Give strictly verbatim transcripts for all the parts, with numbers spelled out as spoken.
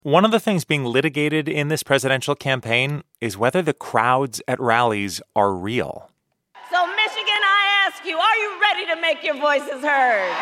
One of the things being litigated in this presidential campaign is whether the crowds at rallies are real. So, Michigan, I ask you, are you ready to make your voices heard?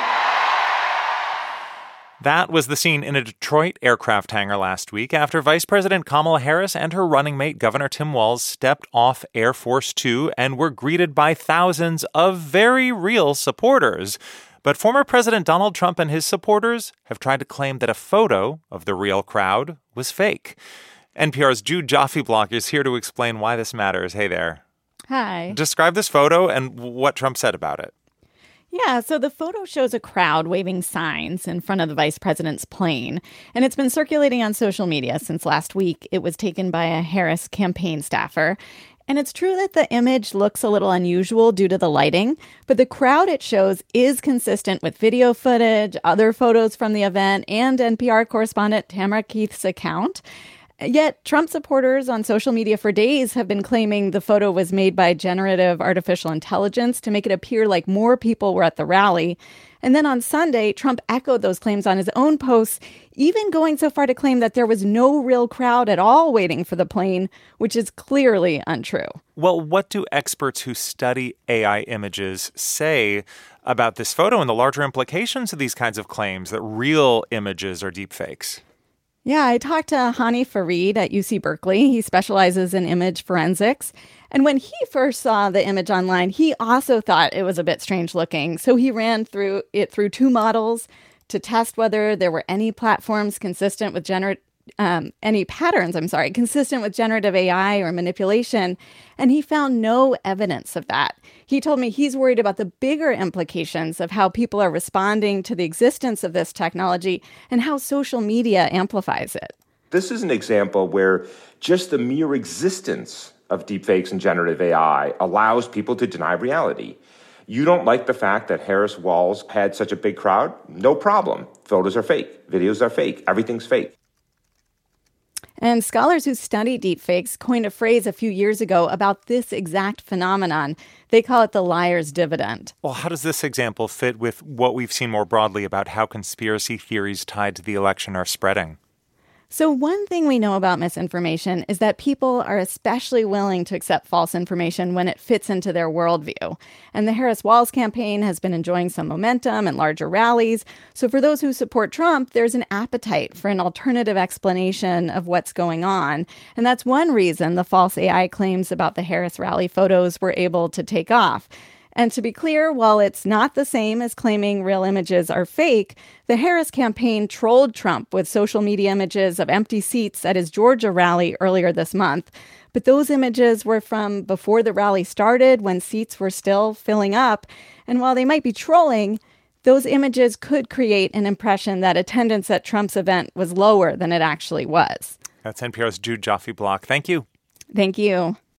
That was the scene in a Detroit aircraft hangar last week after Vice President Kamala Harris and her running mate, Governor Tim Walz, stepped off Air Force Two and were greeted by thousands of very real supporters. But former President Donald Trump and his supporters have tried to claim that a photo of the real crowd was fake. N P R's Jude Joffe-Block is here to explain why this matters. Hey there. Hi. Describe this photo and what Trump said about it. Yeah, so the photo shows a crowd waving signs in front of the vice president's plane, and it's been circulating on social media since last week. It was taken by a Harris campaign staffer. And it's true that the image looks a little unusual due to the lighting, but the crowd it shows is consistent with video footage, other photos from the event, and N P R correspondent Tamara Keith's account. Yet Trump supporters on social media for days have been claiming the photo was made by generative artificial intelligence to make it appear like more people were at the rally. And then on Sunday, Trump echoed those claims on his own posts, even going so far to claim that there was no real crowd at all waiting for the plane, which is clearly untrue. Well, what do experts who study A I images say about this photo and the larger implications of these kinds of claims that real images are deepfakes? Yeah, I talked to Hani Farid at U C Berkeley. He specializes in image forensics. And when he first saw the image online, he also thought it was a bit strange looking. So he ran through it through two models to test whether there were any platforms consistent with gener- um, any patterns, I'm sorry, consistent with generative A I or manipulation. And he found no evidence of that. He told me he's worried about the bigger implications of how people are responding to the existence of this technology and how social media amplifies it. This is an example where just the mere existence of deepfakes and generative A I allows people to deny reality. You don't like the fact that Harris Walz had such a big crowd? No problem. Photos are fake. Videos are fake. Everything's fake. And scholars who study deepfakes coined a phrase a few years ago about this exact phenomenon. They call it the liar's dividend. Well, how does this example fit with what we've seen more broadly about how conspiracy theories tied to the election are spreading? So one thing we know about misinformation is that people are especially willing to accept false information when it fits into their worldview. And the Harris-Walz campaign has been enjoying some momentum and larger rallies. So for those who support Trump, there's an appetite for an alternative explanation of what's going on. And that's one reason the false A I claims about the Harris rally photos were able to take off. And to be clear, while it's not the same as claiming real images are fake, the Harris campaign trolled Trump with social media images of empty seats at his Georgia rally earlier this month. But those images were from before the rally started, when seats were still filling up. And while they might be trolling, those images could create an impression that attendance at Trump's event was lower than it actually was. That's N P R's Jude Joffe-Block. Thank you. Thank you.